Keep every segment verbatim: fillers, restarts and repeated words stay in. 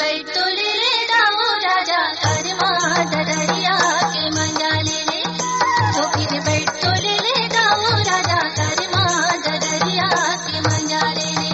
बैठोले रे दाओ राजा कर्मा दरिया के मंजाले रे ठोकिन बैठोले रे दाओ राजा कर्मा दरिया के मंजाले रे।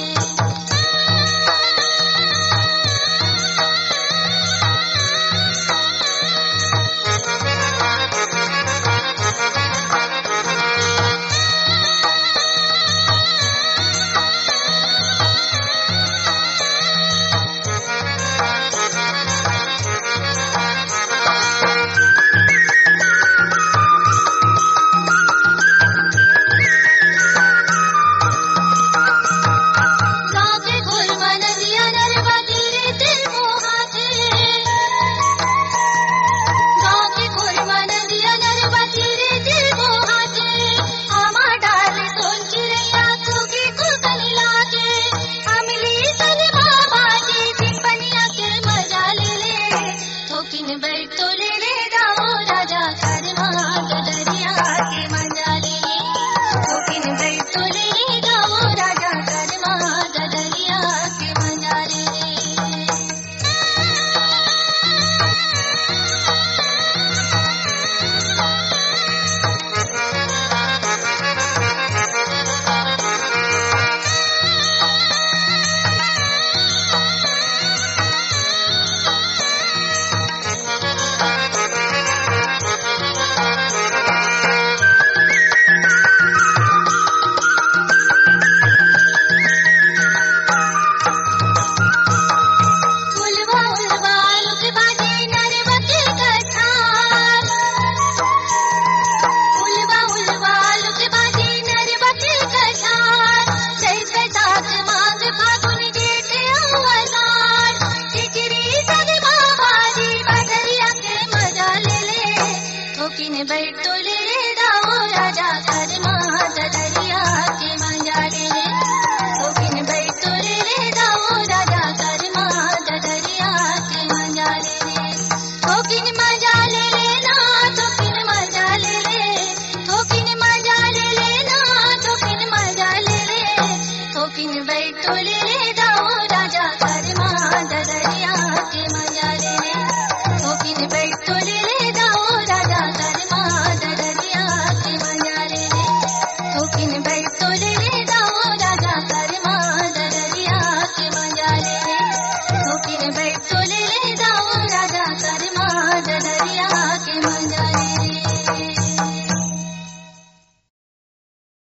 बैठोले रे दाओ राजा कर्मा दरिया के मंजाले रे ठोकिन बैठोले रे दाओ राजा कर्मा दरिया के मंजाले रे ठोकिन मंजाले रे ना ठोकिन मंजाले रे ठोकिन मंजाले रे ना ठोकिन मंजाले रे ठोकिन बैठोले रे दाओ राजा कर्मा दरिया के मंजाले रे ठोकिन बैठोले रे दाओ राजा कर्मा दरिया के मंजाले रे ठोकिन बैठोले रे दाओ राजा कर्मा दरिया के मंजाले रे ठोकिन बैठो